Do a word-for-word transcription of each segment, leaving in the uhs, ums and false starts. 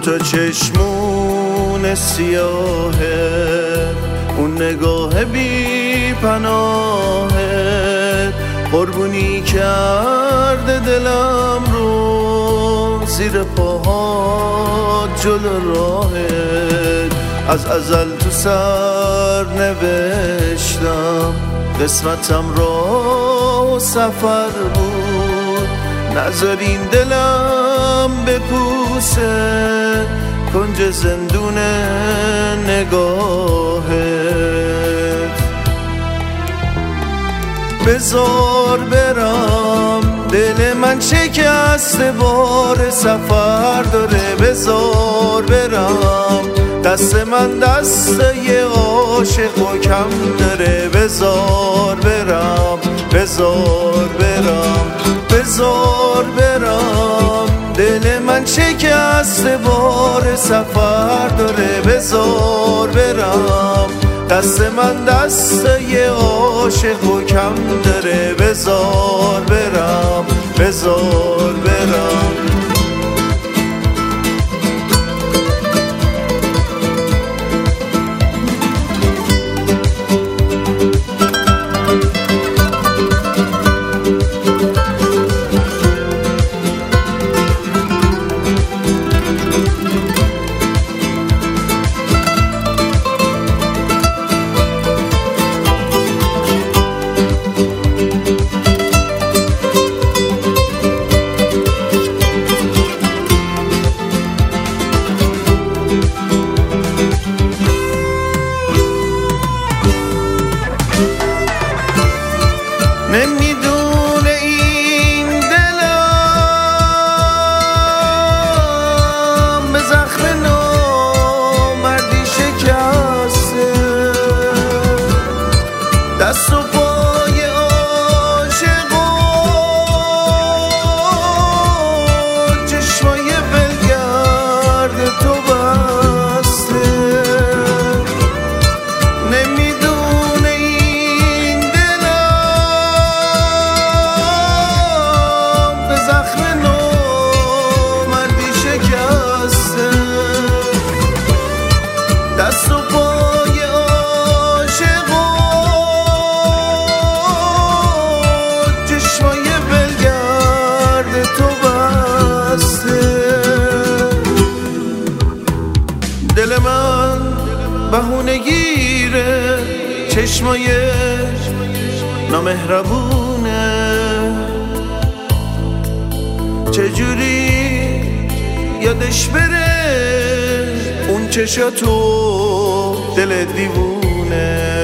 تا چشمون سیاهه، اون نگاه بی پناهه، قربونی کرده دلم رو زیر پاهات جلو راهت. از ازل تو سر نوشتم قسمتم راه و سفر بود، نذارین دلم بپوسه کنج زندون نگاهت. بذار برم دل من شکسته بار سفر داره، بذار برم دست من دست یه عاشق و کم داره، بذار برم بذار برم بذار برم دل من شکسته بار سفر داره، بذار برم دست من دست یه عاشق و کم داره، بذار برم بذار برم. نمیدونه این دلم به زخم نامردی شکسته، دست و پای عاشقان چشمای بلگرد تو بسته. نمیدونه این زخم نامردی شکسته، دست و پای عاشقان چشمای بلگرد تو بسته. دل من بهونه گیره، چشمای نامهربونه، چجوری یادش بره اون چشاتو دل دیوونه.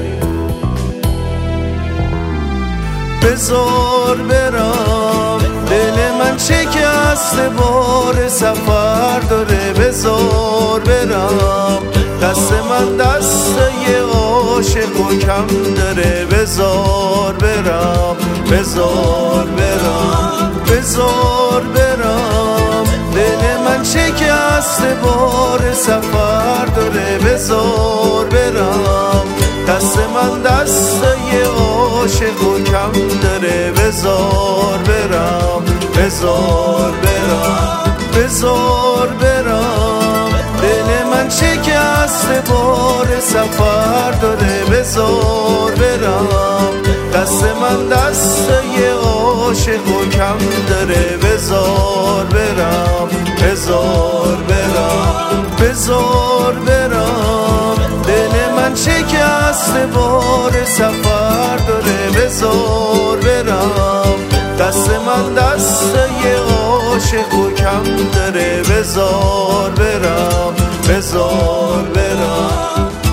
بذار برم دل من شکسته بار سفر داره، بذار برم دست من دست یه عاشق و کم داره، بذار برم بذار برم بذار برم دل من شکسته بار سفر داره، بذار برم دست من دست یه عاشق و کم داره، بذار برم بذار برم بذار برم دل من شکسته بار سفر داره، بذار برم دست من دست یه عاشق و کم داره، بذار برم بذار برم بذار برم دل من شکسته بار سفر داره، بذار برم دست من دست یه عاشق و کم داره، بذار برم بذار برم.